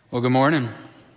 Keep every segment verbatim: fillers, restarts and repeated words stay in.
Well, good morning.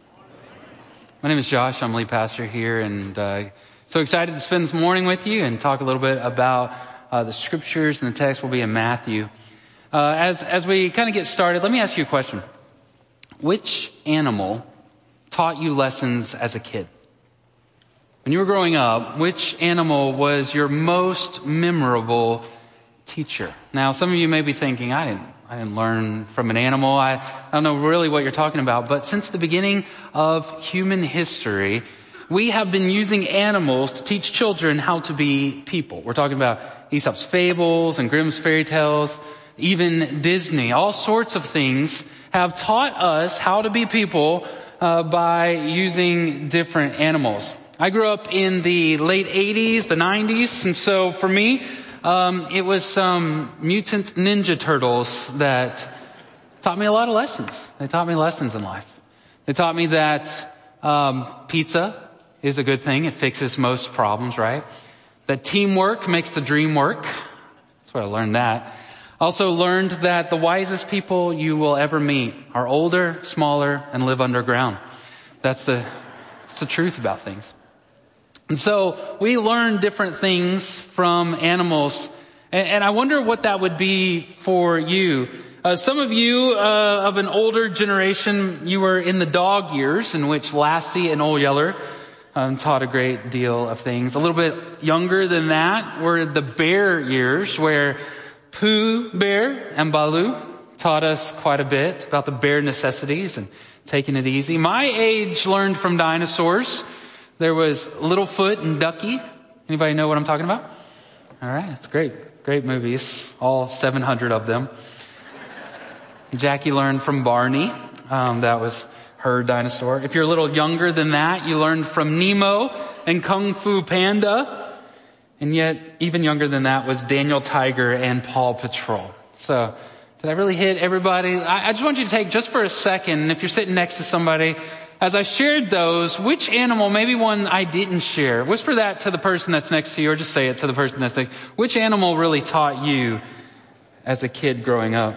My name is Josh. I'm lead pastor here, and uh, so excited to spend this morning with you and talk a little bit about uh, the scriptures, and the text will be in Matthew. Uh, as as we kind of get started, let me ask you a question. Which animal taught you lessons as a kid? When you were growing up, which animal was your most memorable teacher? Now, some of you may be thinking, I didn't I didn't learn from an animal. I, I don't know really what you're talking about. But since the beginning of human history, we have been using animals to teach children how to be people. We're talking about Aesop's fables and Grimm's fairy tales, even Disney. All sorts of things have taught us how to be people uh, by using different animals. I grew up in the late eighties, the nineties, and so for me, Um, it was some mutant ninja turtles that taught me a lot of lessons. They taught me lessons in life. They taught me that um, pizza is a good thing. It fixes most problems, right? That teamwork makes the dream work. That's where I learned that. Also learned that the wisest people you will ever meet are older, smaller, and live underground. That's the, that's the truth about things. And so we learn different things from animals, and, and I wonder what that would be for you. Uh, some of you uh, of an older generation, you were in the dog years, in which Lassie and Old Yeller um, taught a great deal of things. A little bit younger than that were the bear years, where Pooh Bear and Baloo taught us quite a bit about the bear necessities and taking it easy. My age learned from dinosaurs. There was Littlefoot and Ducky. Anybody know what I'm talking about? All right, that's great. Great movies, all seven hundred of them. Jackie learned from Barney. Um, that was her dinosaur. If you're a little younger than that, you learned from Nemo and Kung Fu Panda. And yet, even younger than that was Daniel Tiger and Paw Patrol. So, did I really hit everybody? I, I just want you to take just for a second, and if you're sitting next to somebody, as I shared those, which animal, maybe one I didn't share, whisper that to the person that's next to you, or just say it to the person that's next. Which animal really taught you as a kid growing up?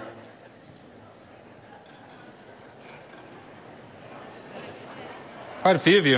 Quite a few of you.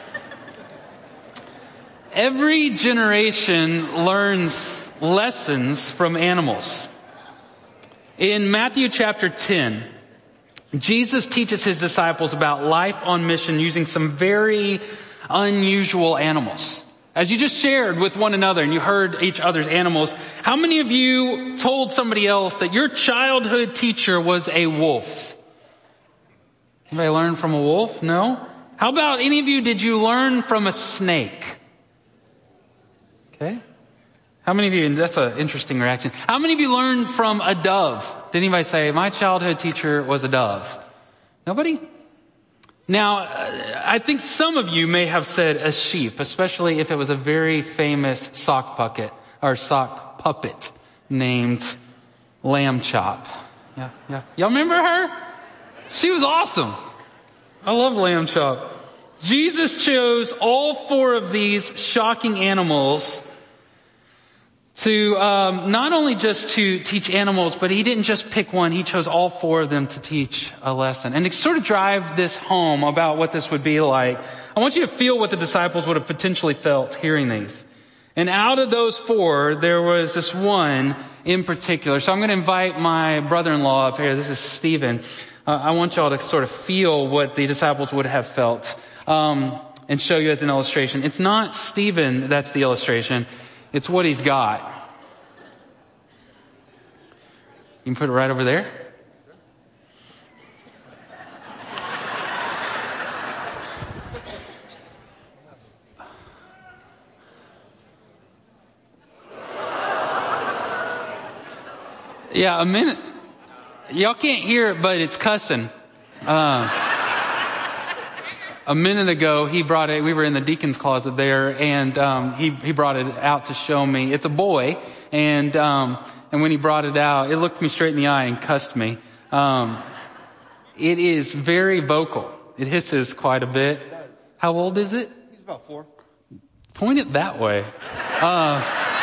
Every generation learns lessons from animals. In Matthew chapter ten, Jesus teaches his disciples about life on mission using some very unusual animals. As you just shared with one another and you heard each other's animals, how many of you told somebody else that your childhood teacher was a wolf? Anybody learn from a wolf? No? How about any of you, did you learn from a snake? Okay. How many of you, and that's an interesting reaction. How many of you learned from a dove? Did anybody say, my childhood teacher was a dove? Nobody? Now, I think some of you may have said a sheep, especially if it was a very famous sock puppet, or sock puppet named Lamb Chop. Yeah, yeah. Y'all remember her? She was awesome. I love Lamb Chop. Jesus chose all four of these shocking animals to um, not only just to teach animals, but he didn't just pick one. He chose all four of them to teach a lesson. And to sort of drive this home about what this would be like, I want you to feel what the disciples would have potentially felt hearing these. And out of those four, there was this one in particular. So I'm going to invite my brother-in-law up here. This is Stephen. Uh, I want y'all to sort of feel what the disciples would have felt um, and show you as an illustration. It's not Stephen that's the illustration. It's what he's got. You can put it right over there. Yeah, a minute. Y'all can't hear it, but it's cussing. Uh, A minute ago, he brought it, we were in the deacon's closet there, and um, he, he brought it out to show me. It's a boy, and um, and when he brought it out, it looked me straight in the eye and cussed me. Um, it is very vocal. It hisses quite a bit. It does. How old is it? He's about four. Point it that way. Uh,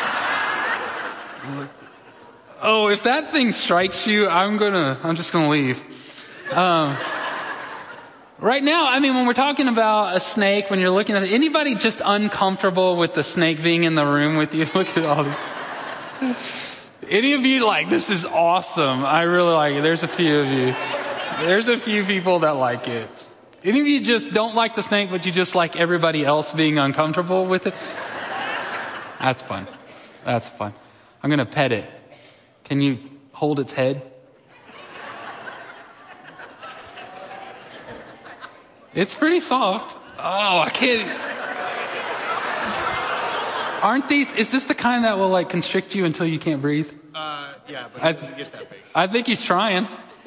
oh, if that thing strikes you, I'm gonna, I'm just gonna leave. Um, Right now, I mean, when we're talking about a snake, when you're looking at it, anybody just uncomfortable with the snake being in the room with you? Look at all these. Any of you like, this is awesome. I really like it. There's a few of you. There's a few people that like it. Any of you just don't like the snake, but you just like everybody else being uncomfortable with it? That's fun. That's fun. I'm going to pet it. Can you hold its head? It's pretty soft. Oh, I can't. Aren't these, is this the kind that will like constrict you until you can't breathe? Uh, yeah, but it doesn't get that big. I think he's trying.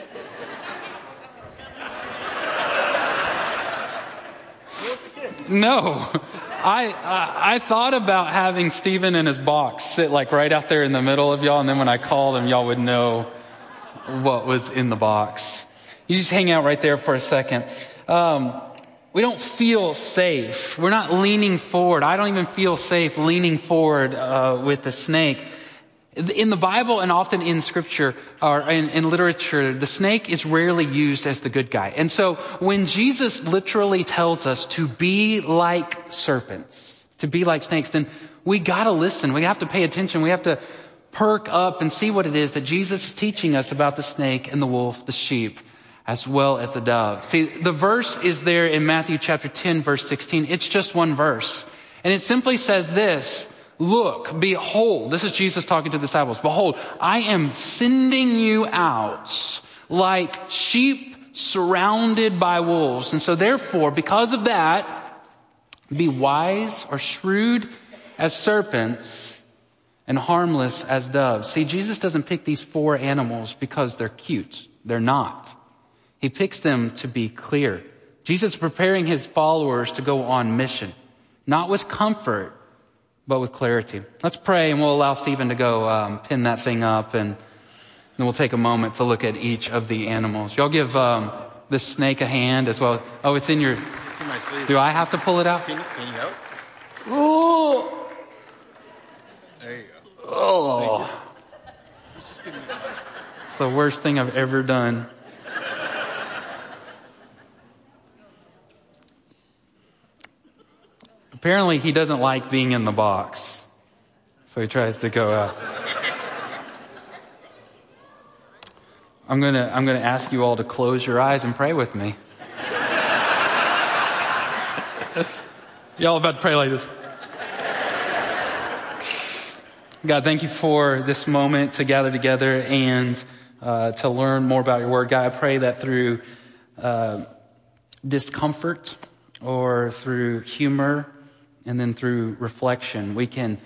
No. I, I I thought about having Stephen in his box sit like right out there in the middle of y'all, and then when I called him, y'all would know what was in the box. You just hang out right there for a second. Um, we don't feel safe. We're not leaning forward. I don't even feel safe leaning forward uh, with the snake. In the Bible and often in scripture or in, in literature, the snake is rarely used as the good guy. And so when Jesus literally tells us to be like serpents, to be like snakes, then we gotta listen. We have to pay attention. We have to perk up and see what it is that Jesus is teaching us about the snake and the wolf, the sheep, as well as the dove. See, the verse is there in Matthew chapter ten, verse sixteen. It's just one verse. And it simply says this: look, behold, this is Jesus talking to the disciples. Behold, I am sending you out like sheep surrounded by wolves. And so therefore, because of that, be wise or shrewd as serpents and harmless as doves. See, Jesus doesn't pick these four animals because they're cute. They're not. He picks them to be clear. Jesus is preparing his followers to go on mission, not with comfort, but with clarity. Let's pray, and we'll allow Stephen to go um, pin that thing up, and then we'll take a moment to look at each of the animals. Y'all give um, this snake a hand as well. Oh, it's in your... It's in my sleeve. Do I have to pull it out? Can you, can you help? Oh! There you go. Oh! It's the worst thing I've ever done. Apparently, he doesn't like being in the box, so he tries to go out. I'm gonna, I'm gonna ask you all to close your eyes and pray with me. Y'all about to pray like this. God, thank you for this moment to gather together and uh, to learn more about your word. God, I pray that through uh, discomfort or through humor, and then through reflection, we can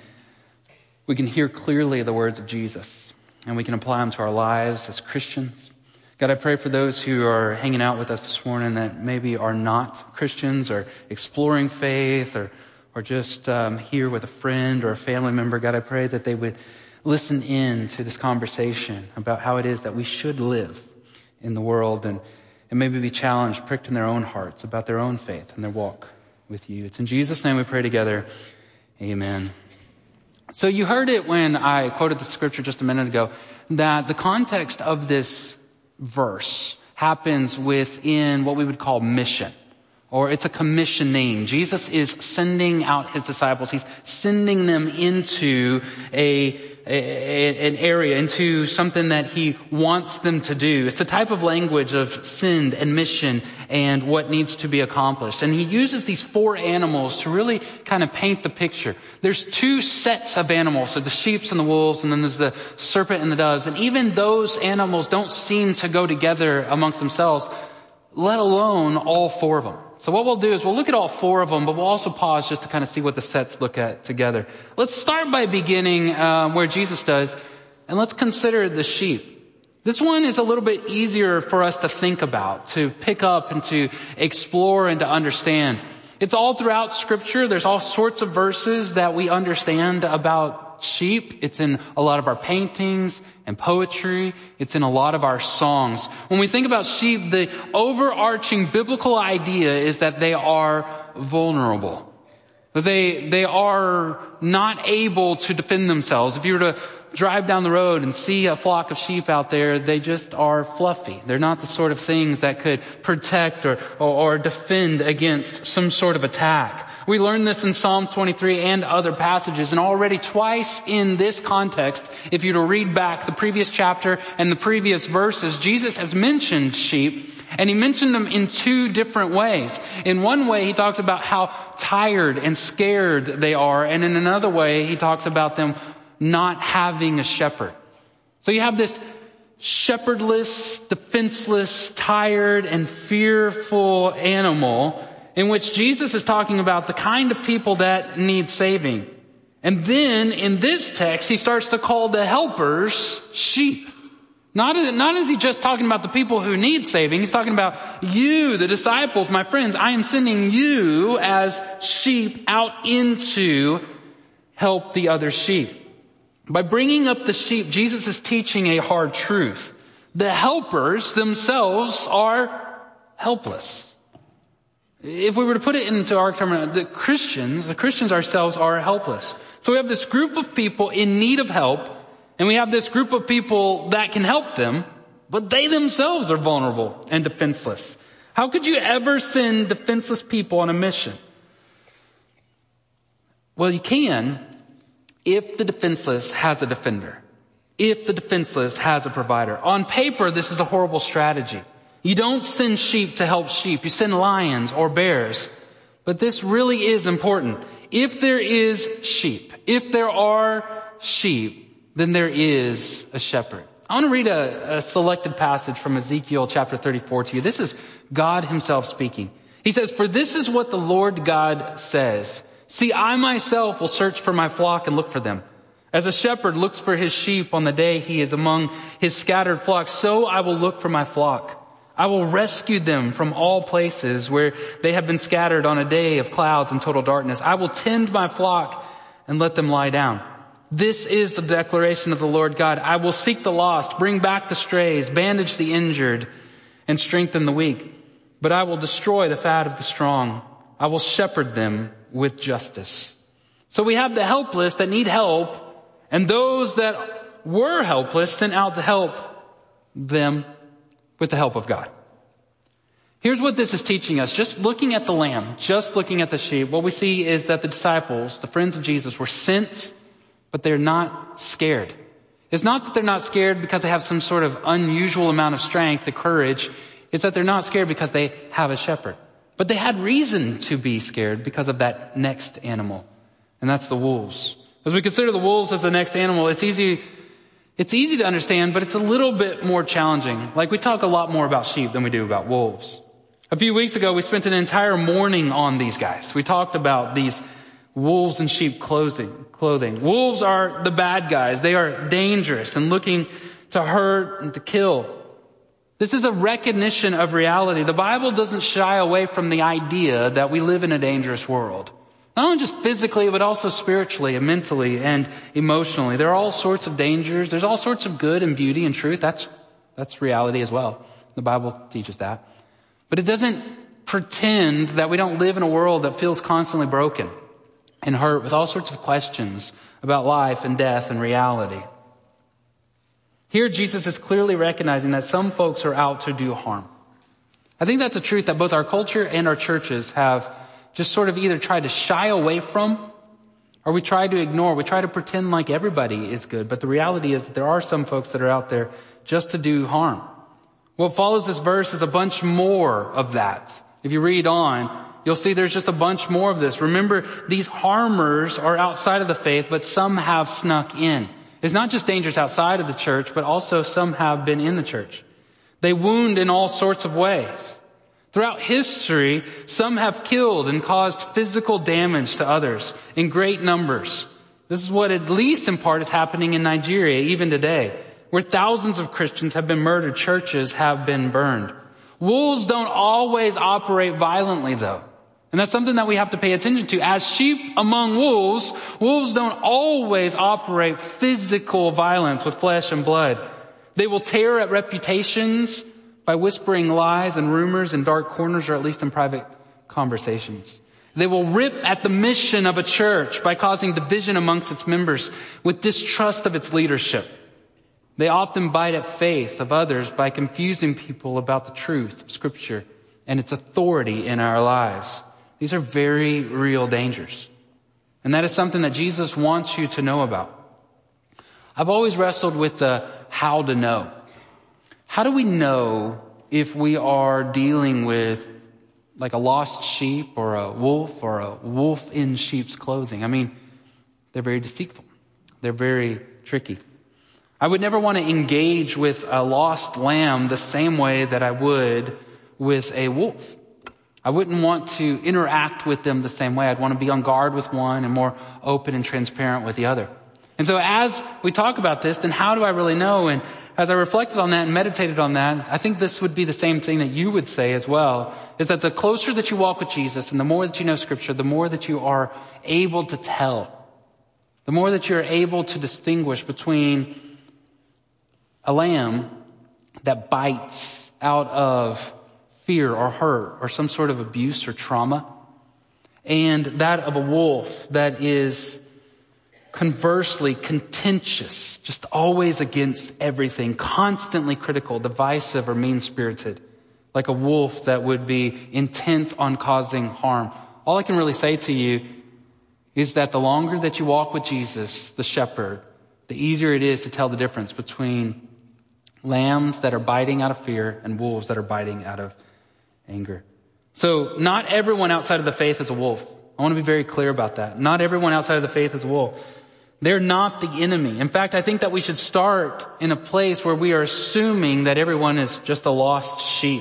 we can hear clearly the words of Jesus, and we can apply them to our lives as Christians. God, I pray for those who are hanging out with us this morning that maybe are not Christians or exploring faith or or just um, here with a friend or a family member. God, I pray that they would listen in to this conversation about how it is that we should live in the world, and, and maybe be challenged, pricked in their own hearts about their own faith and their walk with you. It's in Jesus' name we pray together. Amen. So you heard it when I quoted the scripture just a minute ago, that the context of this verse happens within what we would call mission, or it's a commissioning. Jesus is sending out his disciples. He's sending them into a, a, an area, into something that he wants them to do. It's the type of language of send and mission and what needs to be accomplished. And he uses these four animals to really kind of paint the picture. There's two sets of animals, so the sheep and the wolves, and then there's the serpent and the doves. And even those animals don't seem to go together amongst themselves, let alone all four of them. So what we'll do is we'll look at all four of them, but we'll also pause just to kind of see what the sets look at together. Let's start by beginning um, where Jesus does, and let's consider the sheep. This one is a little bit easier for us to think about, to pick up and to explore and to understand. It's all throughout Scripture. There's all sorts of verses that we understand about sheep. It's in a lot of our paintings and poetry. It's in a lot of our songs. When we think about sheep, the overarching biblical idea is that they are vulnerable. That they, they are not able to defend themselves. If you were to drive down the road and see a flock of sheep out there, they just are fluffy. They're not the sort of things that could protect or, or, or defend against some sort of attack. We learned this in Psalm twenty-three and other passages, and already twice in this context, if you were to read back the previous chapter and the previous verses, Jesus has mentioned sheep, and he mentioned them in two different ways. In one way, he talks about how tired and scared they are, and in another way, he talks about them not having a shepherd. So you have this shepherdless, defenseless, tired, and fearful animal in which Jesus is talking about the kind of people that need saving. And then in this text, he starts to call the helpers sheep. Not, not is he just talking about the people who need saving. He's talking about you, the disciples, my friends. I am sending you as sheep out into help the other sheep. By bringing up the sheep, Jesus is teaching a hard truth. The helpers themselves are helpless. If we were to put it into our term, the Christians, the Christians ourselves are helpless. So we have this group of people in need of help, and we have this group of people that can help them, but they themselves are vulnerable and defenseless. How could you ever send defenseless people on a mission? Well, you can if the defenseless has a defender, if the defenseless has a provider. On paper, this is a horrible strategy. You don't send sheep to help sheep. You send lions or bears. But this really is important. If there is sheep, if there are sheep, then there is a shepherd. I want to read a, a selected passage from Ezekiel chapter thirty-four to you. This is God himself speaking. He says, "For this is what the Lord God says. See, I myself will search for my flock and look for them. As a shepherd looks for his sheep on the day he is among his scattered flocks, so I will look for my flock. I will rescue them from all places where they have been scattered on a day of clouds and total darkness. I will tend my flock and let them lie down. This is the declaration of the Lord God. I will seek the lost, bring back the strays, bandage the injured, and strengthen the weak. But I will destroy the fat of the strong. I will shepherd them with justice." So we have the helpless that need help, and those that were helpless sent out to help them with the help of God. Here's what this is teaching us. Just looking at the lamb, just looking at the sheep, what we see is that the disciples, the friends of Jesus, were sent, but they're not scared. It's not that they're not scared because they have some sort of unusual amount of strength, the courage. It's that they're not scared because they have a shepherd. But they had reason to be scared because of that next animal, and that's the wolves. As we consider the wolves as the next animal, it's easy It's easy to understand, but it's a little bit more challenging. Like, we talk a lot more about sheep than we do about wolves. A few weeks ago, we spent an entire morning on these guys. We talked about these wolves in sheep clothing. clothing. Wolves are the bad guys. They are dangerous and looking to hurt and to kill. This is a recognition of reality. The Bible doesn't shy away from the idea that we live in a dangerous world. Not only just physically, but also spiritually and mentally and emotionally. There are all sorts of dangers. There's all sorts of good and beauty and truth. That's, that's reality as well. The Bible teaches that. But it doesn't pretend that we don't live in a world that feels constantly broken and hurt with all sorts of questions about life and death and reality. Here, Jesus is clearly recognizing that some folks are out to do harm. I think that's a truth that both our culture and our churches have just sort of either try to shy away from, or we try to ignore. We try to pretend like everybody is good. But the reality is that there are some folks that are out there just to do harm. What follows this verse is a bunch more of that. If you read on, you'll see there's just a bunch more of this. Remember, these harmers are outside of the faith, but some have snuck in. It's not just dangers outside of the church, but also some have been in the church. They wound in all sorts of ways. Throughout history, some have killed and caused physical damage to others in great numbers. This is what, at least in part, is happening in Nigeria even today, where thousands of Christians have been murdered, churches have been burned. Wolves don't always operate violently, though. And that's something that we have to pay attention to. As sheep among wolves, wolves don't always operate physical violence with flesh and blood. They will tear at reputations by whispering lies and rumors in dark corners, or at least in private conversations. They will rip at the mission of a church by causing division amongst its members with distrust of its leadership. They often bite at faith of others by confusing people about the truth of Scripture and its authority in our lives. These are very real dangers. And that is something that Jesus wants you to know about. I've always wrestled with the how to know. How do we know if we are dealing with like a lost sheep or a wolf or a wolf in sheep's clothing? I mean, they're very deceitful. They're very tricky. I would never want to engage with a lost lamb the same way that I would with a wolf. I wouldn't want to interact with them the same way. I'd want to be on guard with one and more open and transparent with the other. And so as we talk about this, then how do I really know? And as I reflected on that and meditated on that, I think this would be the same thing that you would say as well, is that the closer that you walk with Jesus and the more that you know Scripture, the more that you are able to tell, the more that you're able to distinguish between a lamb that bites out of fear or hurt or some sort of abuse or trauma, and that of a wolf that is conversely contentious, just always against everything, constantly critical, divisive, or mean-spirited, like a wolf that would be intent on causing harm. All I can really say to you is that the longer that you walk with Jesus, the shepherd, the easier it is to tell the difference between lambs that are biting out of fear and wolves that are biting out of anger. So not everyone outside of the faith is a wolf. I want to be very clear about that. Not everyone outside of the faith is a wolf. They're not the enemy. In fact, I think that we should start in a place where we are assuming that everyone is just a lost sheep.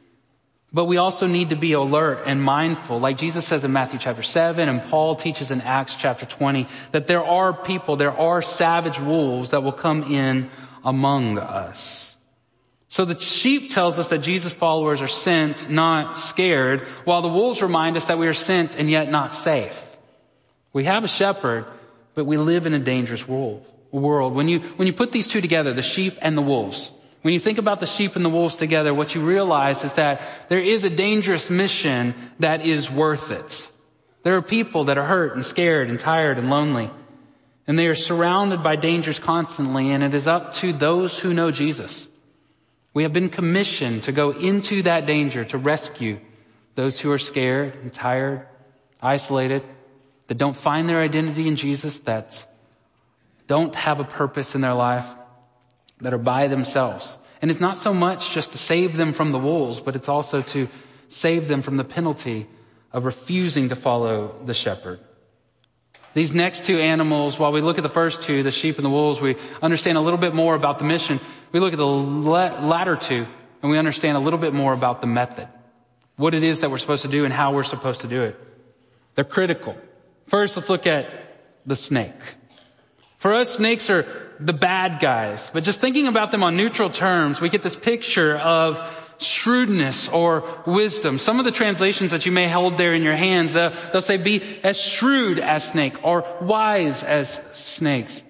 But we also need to be alert and mindful, like Jesus says in Matthew chapter seven, and Paul teaches in Acts chapter twenty, that there are people, there are savage wolves that will come in among us. So the sheep tells us that Jesus' followers are sent, not scared, while the wolves remind us that we are sent and yet not safe. We have a shepherd, but we live in a dangerous world. When you, when you put these two together, the sheep and the wolves, when you think about the sheep and the wolves together, what you realize is that there is a dangerous mission that is worth it. There are people that are hurt and scared and tired and lonely, and they are surrounded by dangers constantly, and it is up to those who know Jesus. We have been commissioned to go into that danger to rescue those who are scared and tired, isolated, that don't find their identity in Jesus, that don't have a purpose in their life, that are by themselves. And it's not so much just to save them from the wolves, but it's also to save them from the penalty of refusing to follow the shepherd. These next two animals, while we look at the first two, the sheep and the wolves, we understand a little bit more about the mission. We look at the latter two, and we understand a little bit more about the method, what it is that we're supposed to do and how we're supposed to do it. They're critical. First, let's look at the snake. For us, snakes are the bad guys, but just thinking about them on neutral terms, we get this picture of shrewdness or wisdom. Some of the translations that you may hold there in your hands, they'll, they'll say be as shrewd as snake or wise as snakes.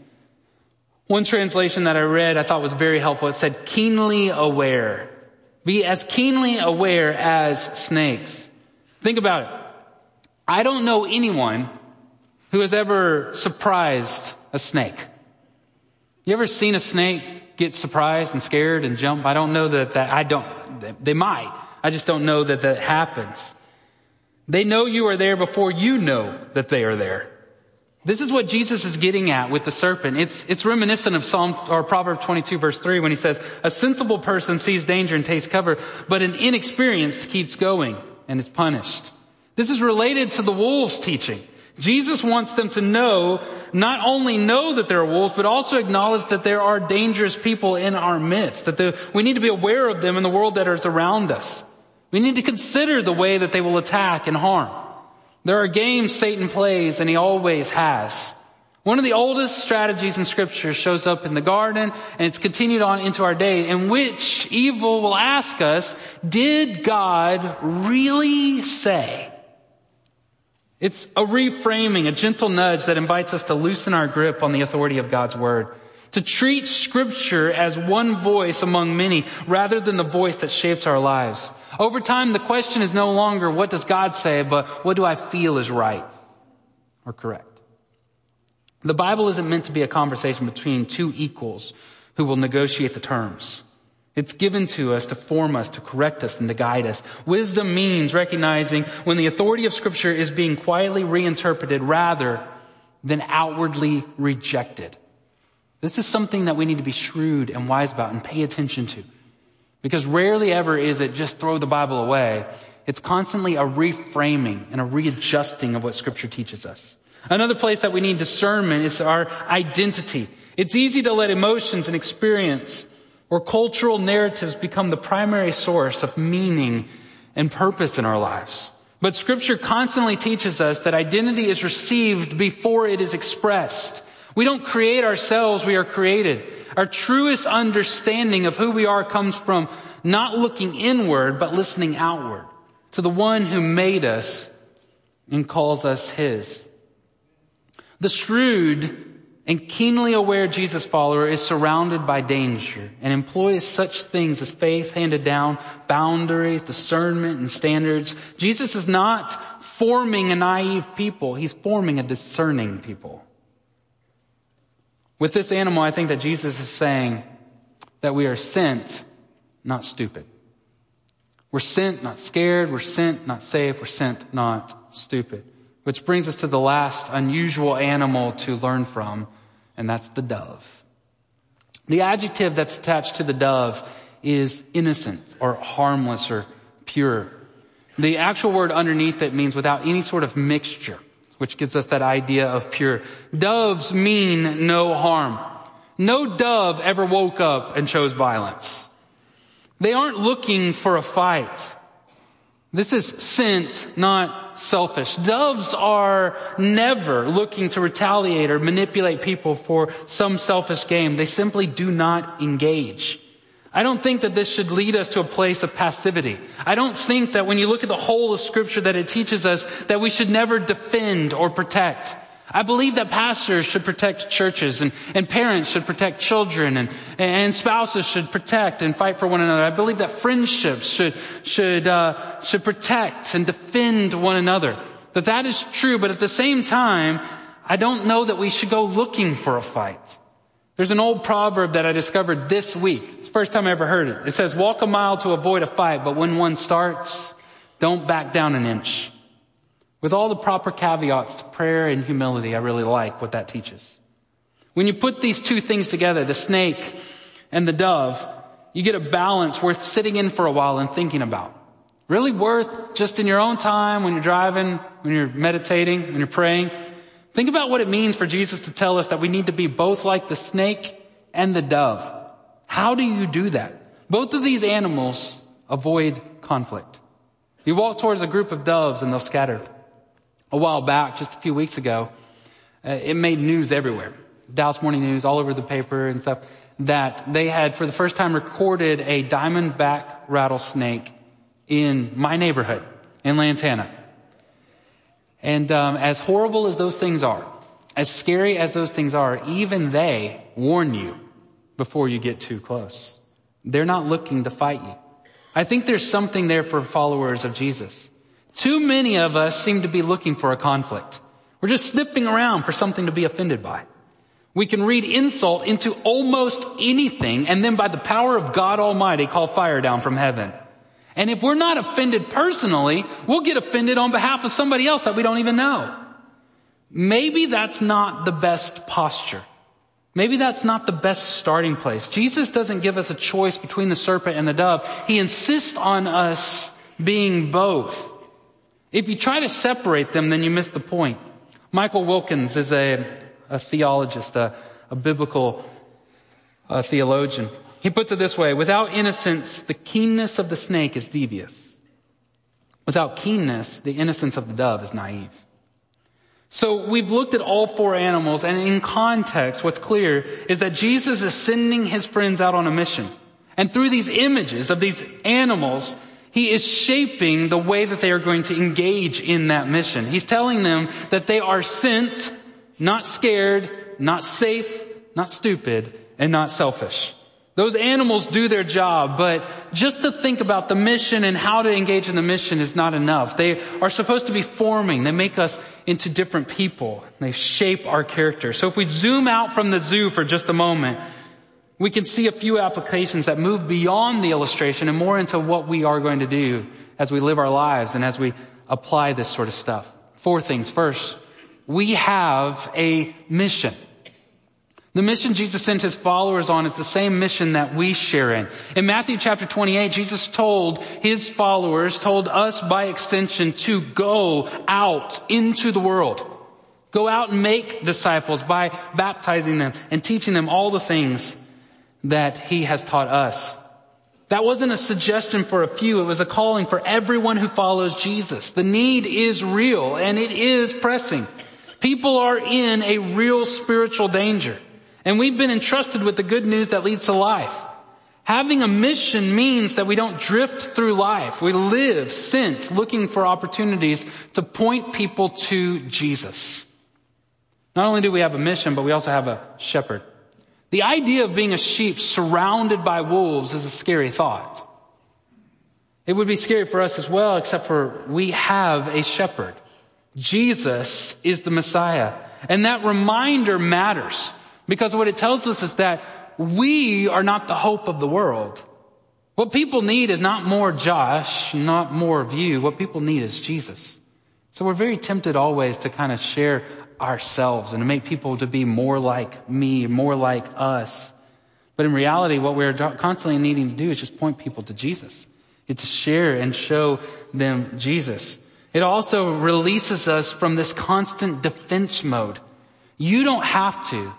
One translation that I read I thought was very helpful. It said keenly aware. Be as keenly aware as snakes. Think about it. I don't know anyone who has ever surprised a snake. You ever seen a snake get surprised and scared and jump? I don't know that that, I don't, they might. I just don't know that that happens. They know you are there before you know that they are there. This is what Jesus is getting at with the serpent. It's, it's reminiscent of Psalm or Proverbs twenty-two verse three when he says, a sensible person sees danger and takes cover, but an inexperienced keeps going and is punished. This is related to the wolves teaching. Jesus wants them to know, not only know that there are wolves, but also acknowledge that there are dangerous people in our midst, that the, we need to be aware of them in the world that is around us. We need to consider the way that they will attack and harm. There are games Satan plays, and he always has. One of the oldest strategies in Scripture shows up in the garden, and it's continued on into our day, in which evil will ask us, did God really say? It's a reframing, a gentle nudge that invites us to loosen our grip on the authority of God's word, to treat Scripture as one voice among many rather than the voice that shapes our lives. Over time, the question is no longer what does God say, but what do I feel is right or correct? The Bible isn't meant to be a conversation between two equals who will negotiate the terms. It's given to us to form us, to correct us, and to guide us. Wisdom means recognizing when the authority of Scripture is being quietly reinterpreted rather than outwardly rejected. This is something that we need to be shrewd and wise about and pay attention to. Because rarely ever is it just throw the Bible away. It's constantly a reframing and a readjusting of what Scripture teaches us. Another place that we need discernment is our identity. It's easy to let emotions and experience or cultural narratives become the primary source of meaning and purpose in our lives. But Scripture constantly teaches us that identity is received before it is expressed. We don't create ourselves, we are created. Our truest understanding of who we are comes from not looking inward, but listening outward to the one who made us and calls us his. The shrewd and keenly aware Jesus follower is surrounded by danger and employs such things as faith handed down, boundaries, discernment, and standards. Jesus is not forming a naive people. He's forming a discerning people. With this animal, I think that Jesus is saying that we are sent, not stupid. We're sent, not scared. We're sent, not safe. We're sent, not stupid. Which brings us to the last unusual animal to learn from, and that's the dove. The adjective that's attached to the dove is innocent or harmless or pure. The actual word underneath it means without any sort of mixture, which gives us that idea of pure. Doves mean no harm. No dove ever woke up and chose violence. They aren't looking for a fight. This is sent, not selfish. Doves are never looking to retaliate or manipulate people for some selfish gain. They simply do not engage. I don't think that this should lead us to a place of passivity. I don't think that when you look at the whole of Scripture that it teaches us that we should never defend or protect. I believe that pastors should protect churches and, and parents should protect children and, and spouses should protect and fight for one another. I believe that friendships should, should, uh, should protect and defend one another. That that is true, but at the same time, I don't know that we should go looking for a fight. There's an old proverb that I discovered this week. It's the first time I ever heard it. It says, walk a mile to avoid a fight, but when one starts, don't back down an inch. With all the proper caveats to prayer and humility, I really like what that teaches. When you put these two things together, the snake and the dove, you get a balance worth sitting in for a while and thinking about. Really worth just in your own time, when you're driving, when you're meditating, when you're praying. Think about what it means for Jesus to tell us that we need to be both like the snake and the dove. How do you do that? Both of these animals avoid conflict. You walk towards a group of doves and they'll scatter. A while back, just a few weeks ago, uh, it made news everywhere. Dallas Morning News, all over the paper and stuff, that they had for the first time recorded a diamondback rattlesnake in my neighborhood in Lantana. And um, as horrible as those things are, as scary as those things are, even they warn you before you get too close. They're not looking to fight you. I think there's something there for followers of Jesus. Too many of us seem to be looking for a conflict. We're just sniffing around for something to be offended by. We can read insult into almost anything and then by the power of God Almighty call fire down from heaven. And if we're not offended personally, we'll get offended on behalf of somebody else that we don't even know. Maybe that's not the best posture. Maybe that's not the best starting place. Jesus doesn't give us a choice between the serpent and the dove. He insists on us being both. If you try to separate them, then you miss the point. Michael Wilkins is a, a theologist, a, a biblical uh, theologian. He puts it this way: without innocence, the keenness of the snake is devious. Without keenness, the innocence of the dove is naive. So we've looked at all four animals, and in context, what's clear is that Jesus is sending his friends out on a mission. And through these images of these animals, he is shaping the way that they are going to engage in that mission. He's telling them that they are sent, not scared, not safe, not stupid, and not selfish. Those animals do their job, but just to think about the mission and how to engage in the mission is not enough. They are supposed to be forming. They make us into different people. They shape our character. So if we zoom out from the zoo for just a moment, we can see a few applications that move beyond the illustration and more into what we are going to do as we live our lives and as we apply this sort of stuff. Four things. First, we have a mission. The mission Jesus sent his followers on is the same mission that we share in. In Matthew chapter twenty-eight, Jesus told his followers, told us by extension, to go out into the world. Go out and make disciples by baptizing them and teaching them all the things that he has taught us. That wasn't a suggestion for a few. It was a calling for everyone who follows Jesus. The need is real and it is pressing. People are in a real spiritual danger. And we've been entrusted with the good news that leads to life. Having a mission means that we don't drift through life. We live sent, looking for opportunities to point people to Jesus. Not only do we have a mission, but we also have a shepherd. The idea of being a sheep surrounded by wolves is a scary thought. It would be scary for us as well, except for we have a shepherd. Jesus is the Messiah. And that reminder matters. Because what it tells us is that we are not the hope of the world. What people need is not more Josh, not more of you. What people need is Jesus. So we're very tempted always to kind of share ourselves and to make people to be more like me, more like us. But in reality, what we're constantly needing to do is just point people to Jesus. It's to share and show them Jesus. It also releases us from this constant defense mode. You don't have to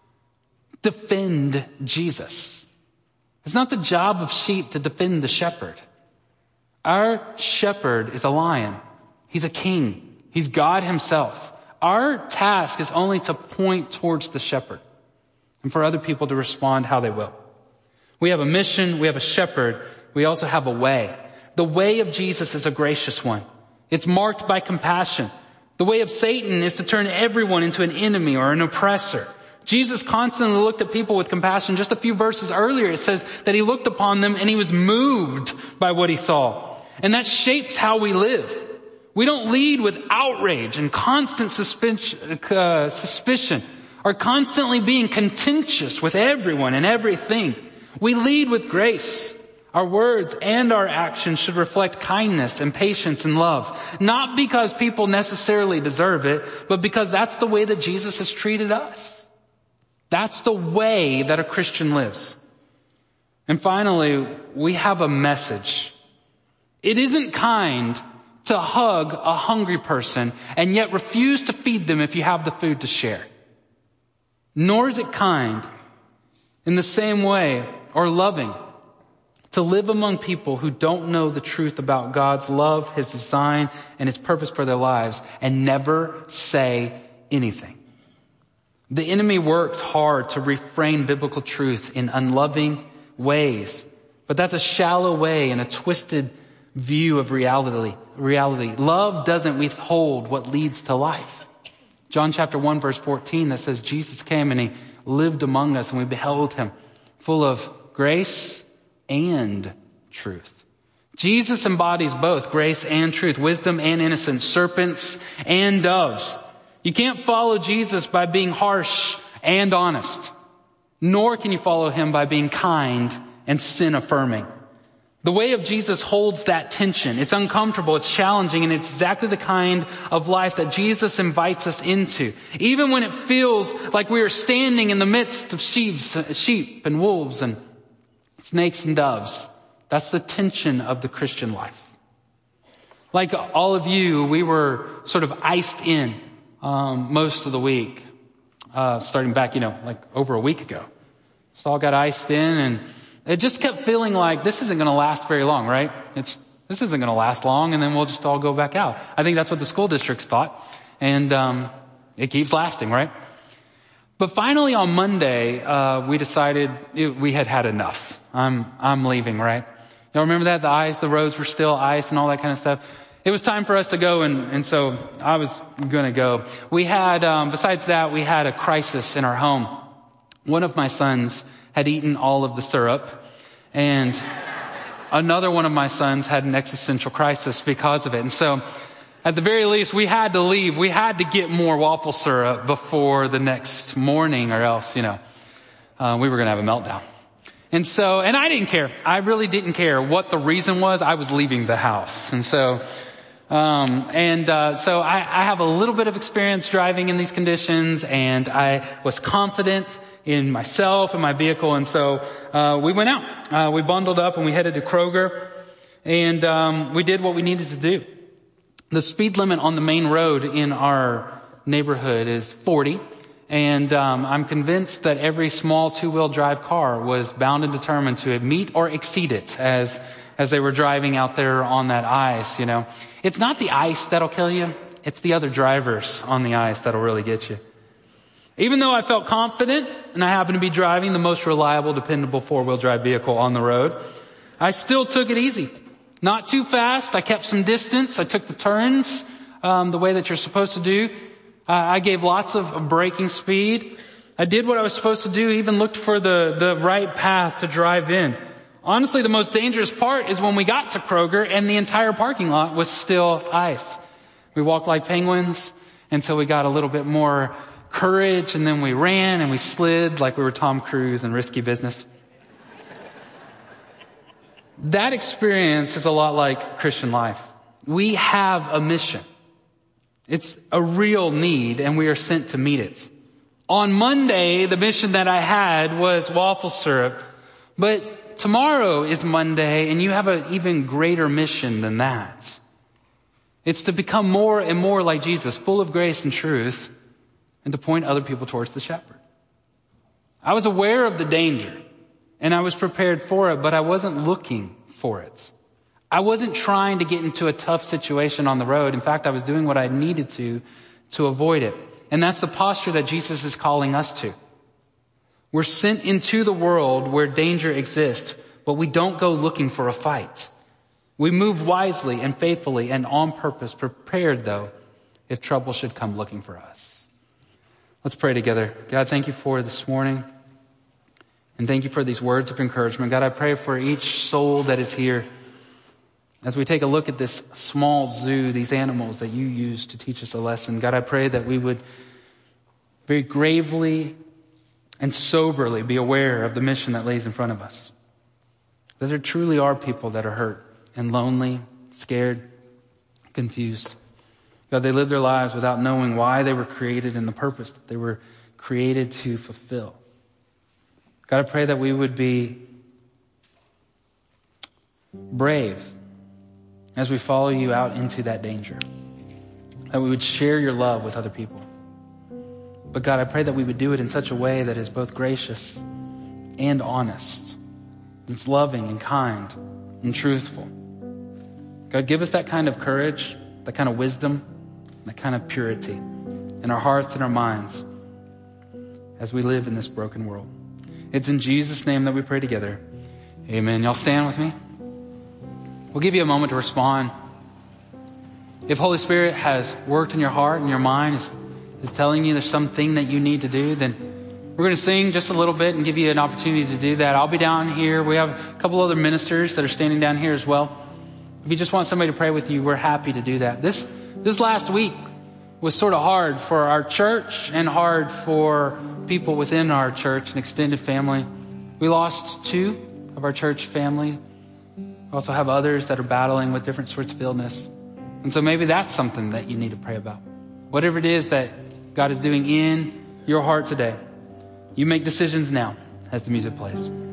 defend Jesus. It's not the job of sheep to defend the shepherd. Our shepherd is a lion. He's a king. He's God himself. Our task is only to point towards the shepherd and for other people to respond how they will. We have a mission. We have a shepherd. We also have a way. The way of Jesus is a gracious one. It's marked by compassion. The way of Satan is to turn everyone into an enemy or an oppressor. Jesus constantly looked at people with compassion. Just a few verses earlier, it says that he looked upon them and he was moved by what he saw. And that shapes how we live. We don't lead with outrage and constant suspicion, uh, suspicion or constantly being contentious with everyone and everything. We lead with grace. Our words and our actions should reflect kindness and patience and love. Not because people necessarily deserve it, but because that's the way that Jesus has treated us. That's the way that a Christian lives. And finally, we have a message. It isn't kind to hug a hungry person and yet refuse to feed them if you have the food to share. Nor is it kind in the same way or loving to live among people who don't know the truth about God's love, his design, and his purpose for their lives and never say anything. The enemy works hard to reframe biblical truth in unloving ways, but that's a shallow way and a twisted view of reality. Reality. Love doesn't withhold what leads to life. John chapter one verse fourteen that says Jesus came and he lived among us and we beheld him full of grace and truth. Jesus embodies both grace and truth, wisdom and innocence, serpents and doves. You can't follow Jesus by being harsh and honest, nor can you follow him by being kind and sin affirming. The way of Jesus holds that tension. It's uncomfortable, it's challenging, and it's exactly the kind of life that Jesus invites us into. Even when it feels like we are standing in the midst of sheeps, sheep and wolves and snakes and doves. That's the tension of the Christian life. Like all of you, we were sort of iced in um, most of the week, uh, starting back, you know, like over a week ago. So all got iced in, and it just kept feeling like this isn't going to last very long, right? It's this isn't going to last long, and then we'll just all go back out. I think that's what the school districts thought, and um, it keeps lasting, right? But finally on Monday, uh, we decided it, we had had enough. I'm I'm leaving, right? Y'all remember that? The ice, the roads were still ice and all that kind of stuff. It was time for us to go, and, and so I was going to go. We had, um, besides that, we had a crisis in our home. One of my sons had eaten all of the syrup, and another one of my sons had an existential crisis because of it. And so at the very least, we had to leave. We had to get more waffle syrup before the next morning, or else, you know, uh, we were going to have a meltdown. And so, and I didn't care. I really didn't care what the reason was. I was leaving the house. And so, um, and, uh, so I, I have a little bit of experience driving in these conditions, and I was confident in myself and my vehicle. And so, uh, we went out, uh, we bundled up and we headed to Kroger, and, um, we did what we needed to do. The speed limit on the main road in our neighborhood is forty. And um, I'm convinced that every small two-wheel drive car was bound and determined to meet or exceed it as as they were driving out there on that ice, you know. It's not the ice that'll kill you. It's the other drivers on the ice that'll really get you. Even though I felt confident and I happened to be driving the most reliable, dependable four-wheel drive vehicle on the road, I still took it easy. Not too fast. I kept some distance. I took the turns um, the way that you're supposed to do. Uh, I gave lots of braking speed. I did what I was supposed to do, even looked for the, the right path to drive in. Honestly, the most dangerous part is when we got to Kroger and the entire parking lot was still ice. We walked like penguins until we got a little bit more courage, and then we ran and we slid like we were Tom Cruise in Risky Business. That experience is a lot like Christian life. We have a mission. It's a real need, and we are sent to meet it. On Monday, the mission that I had was waffle syrup. But tomorrow is Monday, and you have an even greater mission than that. It's to become more and more like Jesus, full of grace and truth, and to point other people towards the shepherd. I was aware of the danger, and I was prepared for it, but I wasn't looking for it. I wasn't trying to get into a tough situation on the road. In fact, I was doing what I needed to to avoid it. And that's the posture that Jesus is calling us to. We're sent into the world where danger exists, but we don't go looking for a fight. We move wisely and faithfully and on purpose, prepared, though, if trouble should come looking for us. Let's pray together. God, thank you for this morning. And thank you for these words of encouragement. God, I pray for each soul that is here. As we take a look at this small zoo, these animals that you use to teach us a lesson, God, I pray that we would very gravely and soberly be aware of the mission that lays in front of us. That there truly are people that are hurt and lonely, scared, confused. God, they live their lives without knowing why they were created and the purpose that they were created to fulfill. God, I pray that we would be brave as we follow you out into that danger. That we would share your love with other people. But God, I pray that we would do it in such a way that is both gracious and honest. That's loving and kind and truthful. God, give us that kind of courage, that kind of wisdom, that kind of purity in our hearts and our minds as we live in this broken world. It's in Jesus' name that we pray together. Amen. Y'all stand with me. We'll give you a moment to respond. If Holy Spirit has worked in your heart and your mind, is, is telling you there's something that you need to do, then we're going to sing just a little bit and give you an opportunity to do that. I'll be down here. We have a couple other ministers that are standing down here as well. If you just want somebody to pray with you, we're happy to do that. This this last week was sort of hard for our church and hard for people within our church and extended family. We lost two of our church family. We also have others that are battling with different sorts of illness. And so maybe that's something that you need to pray about. Whatever it is that God is doing in your heart today, you make decisions now as the music plays.